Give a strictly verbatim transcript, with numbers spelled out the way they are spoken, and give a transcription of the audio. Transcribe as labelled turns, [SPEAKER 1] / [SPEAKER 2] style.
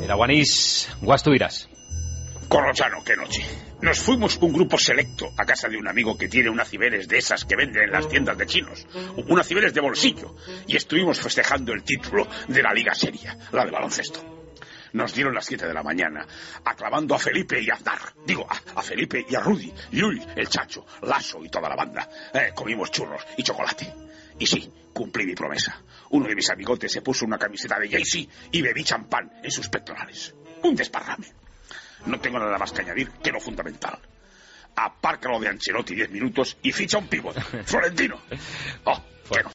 [SPEAKER 1] Daguanís, guastu irás.
[SPEAKER 2] Corrochano, qué noche. Nos fuimos un grupo selecto a casa de un amigo que tiene una Cibeles de esas que venden en las tiendas de chinos. Una Cibeles de bolsillo. Y estuvimos festejando el título de la Liga Seria, la de baloncesto. Nos dieron las siete de la mañana, aclamando a Felipe y a Aznar. Digo, a, a Felipe y a Rudy, Llull, el Chacho, Lasso y toda la banda. Eh, comimos churros y chocolate. Y sí, cumplí mi promesa. Uno de mis amigotes se puso una camiseta de Jay-Z y bebí champán en sus pectorales. Un desparrame. No tengo nada más que añadir que lo fundamental. Aparca lo de Ancelotti diez minutos y ficha un pívot. Florentino. Oh, qué no.